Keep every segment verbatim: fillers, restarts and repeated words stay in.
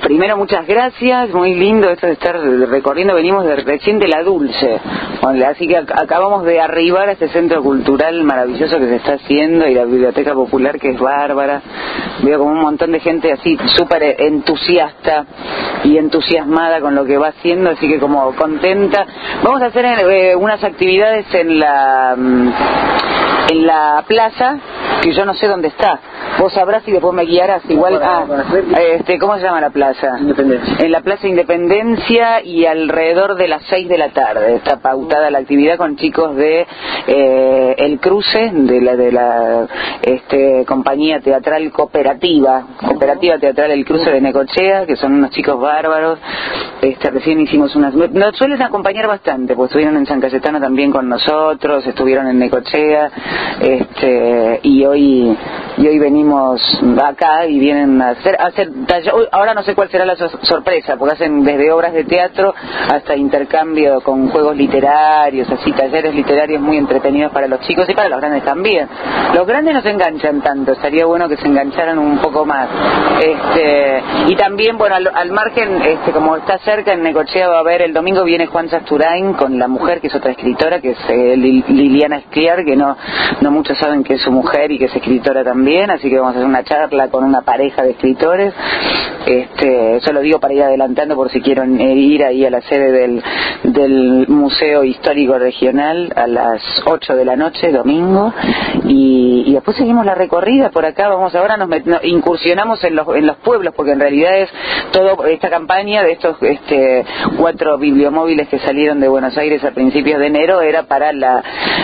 Primero, muchas gracias, muy lindo esto de estar recorriendo, venimos de, recién de La Dulce, así que acabamos de arribar a este centro cultural maravilloso que se está haciendo y la Biblioteca Popular que es bárbara. Veo como un montón de gente así súper entusiasta y entusiasmada con lo que va haciendo, así que como contenta. Vamos a hacer eh, unas actividades en la en la plaza, que yo no sé dónde está. Vos sabrás y después me guiarás. Igual, ah, este, ¿cómo se llama la plaza? Independencia. En la Plaza Independencia, y alrededor de las seis de la tarde está pautada la actividad con chicos de eh, El Cruce, de la de la este, compañía teatral cooperativa, cooperativa teatral El Cruce de Necochea, que son unos chicos bárbaros. Este, recién hicimos unas... Nos suelen acompañar bastante, pues estuvieron en San Cayetano también con nosotros, estuvieron en Necochea, este, y hoy y hoy venimos acá y vienen a hacer, a hacer ahora no sé cuál será la sorpresa, porque hacen desde obras de teatro hasta intercambio con juegos literarios, así talleres literarios muy entretenidos para los chicos y para los grandes también. Los grandes no se enganchan tanto, estaría bueno que se engancharan un poco más. Este, y también, bueno, al, al margen, este, como está cerca en Necochea va a haber, el domingo viene Juan Sasturain con la mujer, que es otra escritora, que es eh, Liliana Escliar, que no, no muchos saben que es su mujer y que es escritora también, así que vamos a hacer una charla con una pareja de escritores. Este, eso lo digo para ir adelantando por si quieren ir ahí a la sede del, del Museo Histórico Regional a las ocho de la noche, domingo, y, y después seguimos la recorrida por acá. Vamos ahora, nos, met, nos incursionamos en los, en los pueblos, porque en realidad es toda esta campaña de estos este, cuatro bibliomóviles que salieron de Buenos Aires a principios de enero, era para la,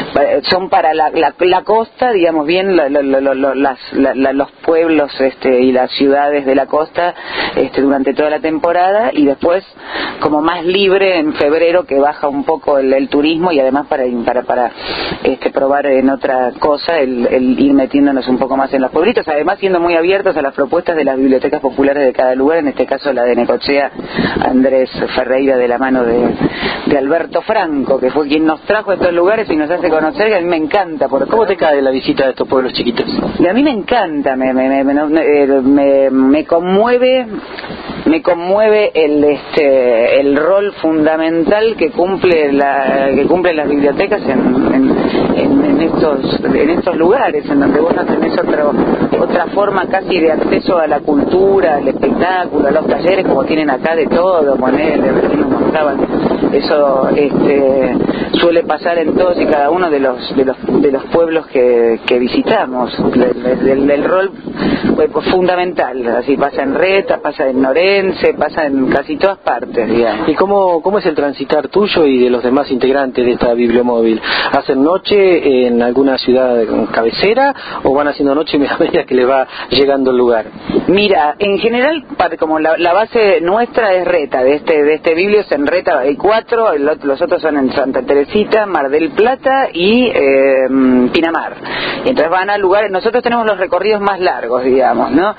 son para la, la, la costa, digamos bien, la, la, la, la, las, la, la, los pueblos este, y las ciudades de la costa este, durante toda la temporada, y después como más libre en febrero, que baja un poco el, el turismo, y además para para, para este, probar en otra cosa, el, el ir metiéndonos un poco más en los pueblitos, además siendo muy abiertos a las propuestas de las bibliotecas populares de cada lugar, en este caso la de Necochea, Andrés Ferreira, de la mano de, de Alberto Franco, que fue quien nos trajo a estos lugares y nos hace conocer, y a mí me encanta. Porque ¿cómo te cae la visita de estos pueblos chiquitos? Y a mí me encanta, me, me, me, me, me, me conmueve me conmueve el este el rol fundamental que cumple la que cumplen las bibliotecas en, en, en, en estos en estos lugares, en donde vos no tenés otro, otra forma casi de acceso a la cultura, al espectáculo, a los talleres, como tienen acá de todo. Ponele, recién nos mostraban eso, este suele pasar en todos y cada uno de los de los de los pueblos que, que visitamos. El, el, el rol pues, fundamental, así pasa en Reta, pasa en Norense, pasa en casi todas partes, digamos. ¿Y cómo, cómo es el transitar tuyo y de los demás integrantes de esta bibliomóvil? ¿Hacen noche en alguna ciudad cabecera o van haciendo noche a medida que les va llegando el lugar? Mira, en general, como la, la base nuestra es Reta, de este de este biblio es en Reta, hay cuatro, el, los otros son en Santa Teresita, Mar del Plata y eh, Pinamar. Y entonces van a lugares, nosotros tenemos los recorridos más largos, digamos, ¿no?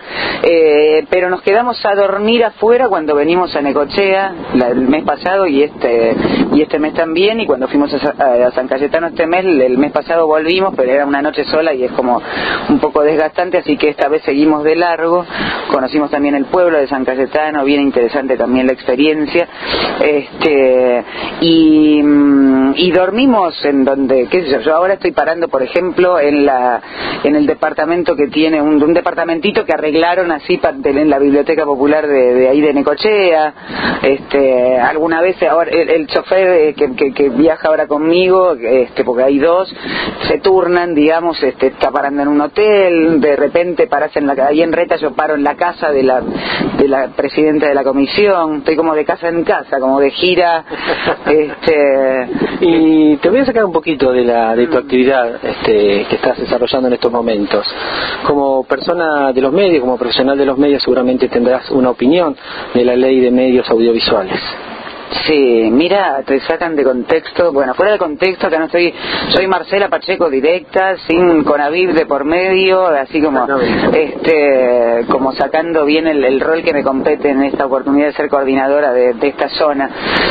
Eh, pero nos quedamos a dormir afuera cuando venimos a Necochea la, el mes pasado y este y este mes también, y cuando fuimos a, a, a San Cayetano este mes, el, el mes pasado volvimos, pero era una noche sola y es como un poco desgastante, así que esta vez seguimos de largo. Conocimos también el pueblo de San Cayetano, bien interesante también la experiencia, este y, y dormimos en donde, qué sé yo, yo ahora estoy parando, por ejemplo, en la en el departamento que tiene un, un departamentito que arreglaron así para, en la biblioteca popular de, de ahí de Necochea. Este alguna vez ahora el, el chofer que, que, que viaja ahora conmigo, este porque hay dos, se turnan, digamos, este está parando en un hotel, de repente paras en la ahí en Reta, yo paro en la casa de la de la presidenta de la comisión, estoy como de casa en casa, como de gira. este Y te voy a sacar un poquito de la de tu actividad este, que estás desarrollando en estos momentos. Como persona de los medios, como profesional de los medios, seguramente tendrás una opinión de la ley de medios audiovisuales. Sí, mira, te sacan de contexto. Bueno, fuera de contexto, acá no estoy. Soy Marcela Pacheco directa, sin Conaviv de por medio, así como este como sacando bien el, el rol que me compete en esta oportunidad de ser coordinadora de, de esta zona.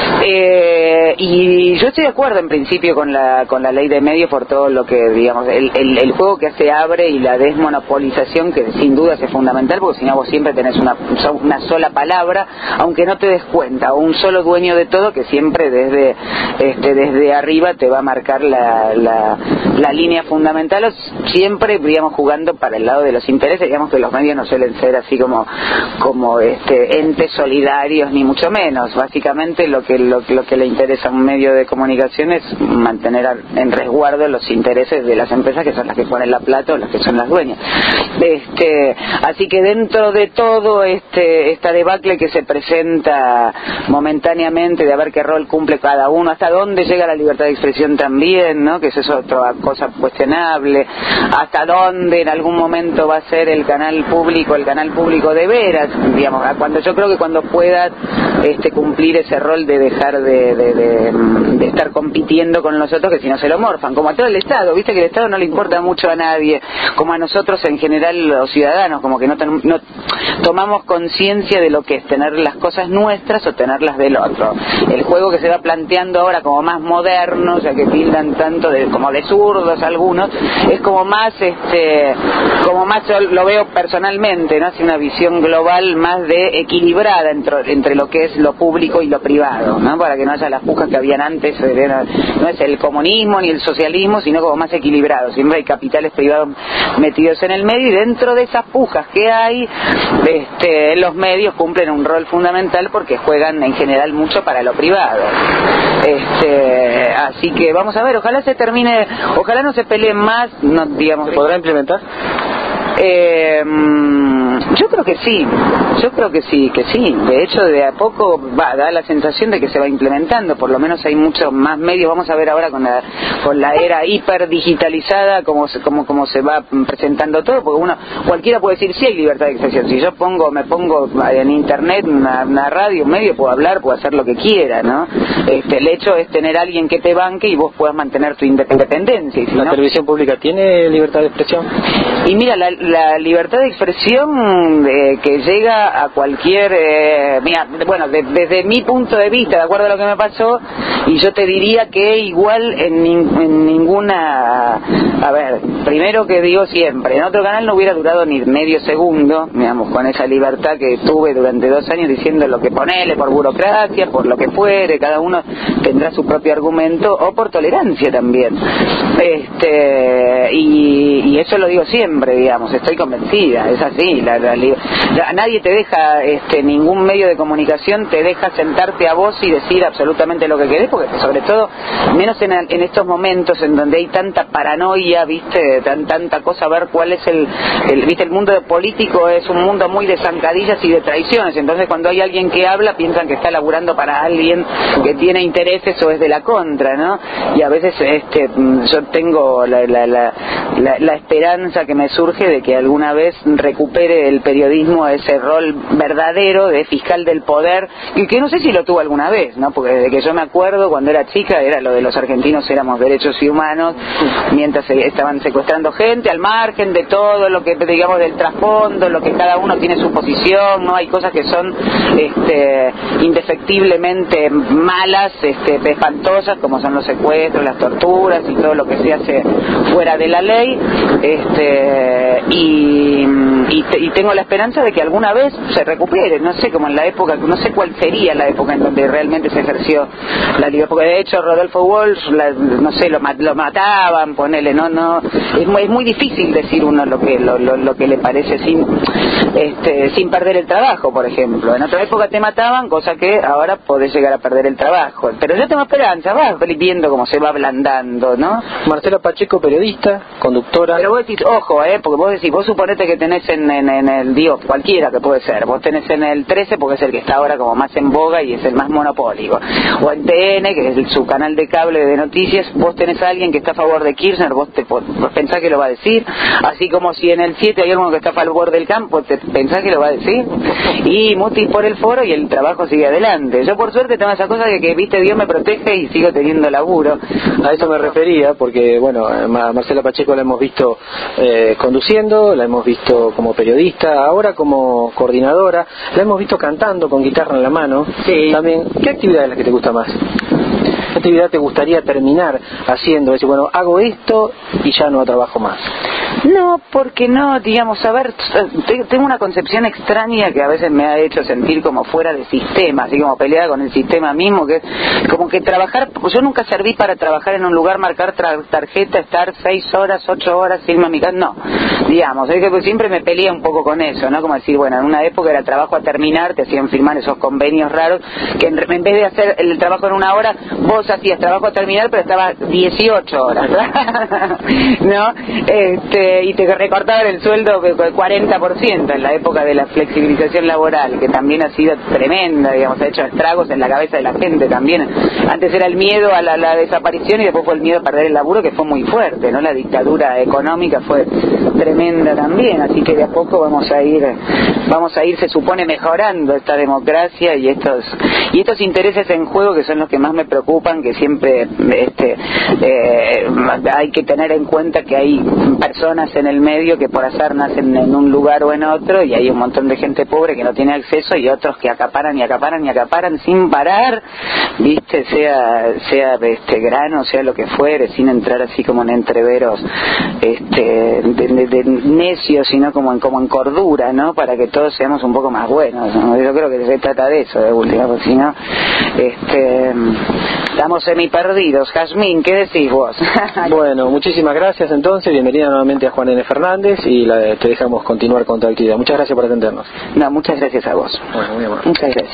Eh, y yo estoy de acuerdo en principio con la con la ley de medios por todo lo que, digamos, el, el, el juego que se abre y la desmonopolización, que sin duda es fundamental, porque si no vos siempre tenés una, una sola palabra, aunque no te des cuenta, o un solo dueño de todo que siempre desde este, desde arriba te va a marcar la, la, la línea fundamental, o siempre, digamos, jugando para el lado de los intereses. Digamos que los medios no suelen ser así como como este entes solidarios, ni mucho menos. Básicamente lo que lo, lo que le interesa a un medio de comunicación es mantener en resguardo los intereses de las empresas, que son las que ponen la plata o las que son las dueñas. Este, así que dentro de todo este esta debacle que se presenta momentáneamente, de a ver qué rol cumple cada uno, hasta dónde llega la libertad de expresión también, ¿no? Que eso es otra cosa cuestionable, hasta dónde en algún momento va a ser el canal público, el canal público de veras, digamos, cuando yo creo que cuando pueda este cumplir ese rol de dejar de, de, de, de estar compitiendo con los otros, que si no se lo morfan, como a todo el Estado, viste que el Estado no le importa mucho a nadie, como a nosotros en general los ciudadanos, como que no, ten, no tomamos conciencia de lo que es tener las cosas nuestras o tenerlas del otro. El juego que se va planteando ahora como más moderno, ya que tildan tanto de, como de zurdos algunos, es como más, este, como más, yo lo veo personalmente, ¿no? Hace una visión global más de equilibrada entre, entre lo que es lo público y lo privado, ¿no? Para que no haya las pujas que habían antes, no es el comunismo ni el socialismo, sino como más equilibrado. Siempre hay capitales privados metidos en el medio, y dentro de esas pujas que hay, este, los medios cumplen un rol fundamental porque juegan en general mucho para lo privado. Este, así que vamos a ver, ojalá se termine, ojalá no se peleen más, no, digamos. ¿Se podrá implementar? Eh, yo creo que sí, yo creo que sí, que sí. De hecho, de a poco va, da la sensación de que se va implementando. Por lo menos hay muchos más medios. Vamos a ver ahora con la con la era hiperdigitalizada cómo se, cómo, cómo se va presentando todo, porque uno cualquiera puede decir sí hay libertad de expresión. Si yo pongo me pongo en internet una, una radio, un medio, puedo hablar, puedo hacer lo que quiera, ¿no? Este, el hecho es tener a alguien que te banque y vos puedas mantener tu independencia. Y si ¿La no, televisión pública tiene libertad de expresión? Y mira, la, la libertad de expresión eh, que llega a cualquier, eh, mira, bueno, de, desde mi punto de vista, de acuerdo a lo que me pasó, y yo te diría que igual en, en ninguna, a ver, primero que digo siempre, en otro canal no hubiera durado ni medio segundo, digamos, con esa libertad que tuve durante dos años diciendo lo que ponele, por burocracia, por lo que fuere, cada uno tendrá su propio argumento, o por tolerancia también. Este, y, y eso lo digo siempre, digamos, estoy convencida, es así, la, la, la, nadie te deja, este, ningún medio de comunicación te deja sentarte a vos y decir absolutamente lo que querés, porque sobre todo, menos en, en estos momentos en donde hay tanta paranoia, viste, tan, tanta cosa, a ver cuál es el, el, viste, el mundo político es un mundo muy de zancadillas y de traiciones, entonces cuando hay alguien que habla piensan que está laburando para alguien que tiene intereses o es de la contra, ¿no? Y a veces este, yo tengo la, la, la, la, la esperanza que me surge de que alguna vez recupere el periodismo ese rol verdadero de fiscal del poder, y que no sé si lo tuvo alguna vez, ¿no? Porque desde que yo me acuerdo, cuando era chica, era lo de los argentinos éramos derechos y humanos, mientras se estaban secuestrando gente, al margen de todo lo que, digamos, del trasfondo, lo que cada uno tiene su posición, ¿no? Hay cosas que son este, indefectiblemente malas, este, espantosas, como son los secuestros, las torturas y todo lo que se hace fuera de la ley, este, y, y, y tengo la esperanza de que alguna vez se recupere, no sé, como en la época, no sé cuál sería la época en donde realmente se ejerció la libertad, porque de hecho Rodolfo Walsh, la, no sé, lo, lo mataban, ponele, no, no, es muy, es muy difícil decir uno lo que lo, lo, lo que le parece sin este, sin perder el trabajo, por ejemplo. En otra época te mataban, cosa que ahora podés llegar a perder el trabajo, pero yo tengo esperanza, vas viendo cómo se va ablandando, ¿no? Marcela Pacheco, periodista, conductora. Pero vos decís, ojo, eh, porque vos decís, vos suponete que tenés en, en, en el Dios, cualquiera que puede ser. Vos tenés en el trece, porque es el que está ahora como más en boga y es el más monopólico, o en T N, que es el, su canal de cable de noticias, vos tenés a alguien que está a favor de Kirchner, vos te vos pensás que lo va a decir, así como si en el siete hay alguno que está a favor del campo, te pensás que lo va a decir, y mutis por el foro y el trabajo sigue adelante. Yo por suerte tengo esa cosa de que, viste, Dios me protege y sigo teniendo laburo. A eso me refería, porque bueno, a Marcela Pacheco la hemos visto eh, conduciendo, la hemos visto como periodista, ahora como coordinadora, la hemos visto cantando con guitarra en la mano. Sí. También, ¿qué actividad es la que te gusta más? ¿Qué actividad te gustaría terminar haciendo? Decir, bueno, hago esto y ya no trabajo más. No, porque no, digamos, a ver, tengo una concepción extraña que a veces me ha hecho sentir como fuera de sistema, así como peleada con el sistema mismo, que es como que trabajar, yo nunca serví para trabajar en un lugar, marcar tra- tarjeta, estar seis horas, ocho horas, irme a mi casa, no, digamos, es que siempre me peleé un poco con eso, ¿no? Como decir, bueno, en una época era trabajo a terminar, te hacían firmar esos convenios raros, que en, en vez de hacer el trabajo en una hora, vos hacías trabajo a terminar, pero estaba dieciocho horas, ¿no? Este, y te recortaban el sueldo del cuarenta por ciento en la época de la flexibilización laboral, que también ha sido tremenda, digamos, ha hecho estragos en la cabeza de la gente también. Antes era el miedo a la, la desaparición y después fue el miedo a perder el laburo, que fue muy fuerte, ¿no? La dictadura económica fue tremenda también, así que de a poco vamos a ir, vamos a ir, se supone, mejorando esta democracia y estos y estos intereses en juego, que son los que más me preocupan, que siempre este eh, hay que tener en cuenta que hay personas en el medio que por azar nacen en un lugar o en otro, y hay un montón de gente pobre que no tiene acceso, y otros que acaparan y acaparan y acaparan sin parar, viste, sea sea este grano, sea lo que fuere, sin entrar así como en entreveros este de, de, de necios, sino como en como en cordura, ¿no? Para que todos seamos un poco más buenos, ¿no? Yo creo que se trata de eso, de última, porque si no este estamos semi perdidos. Jazmín, ¿qué decís vos? Bueno, muchísimas gracias entonces, bienvenida nuevamente a Juan N. Fernández, y la, te dejamos continuar con tu actividad. Muchas gracias por atendernos. No, muchas gracias a vos. Bueno, muy amable. Muchas gracias.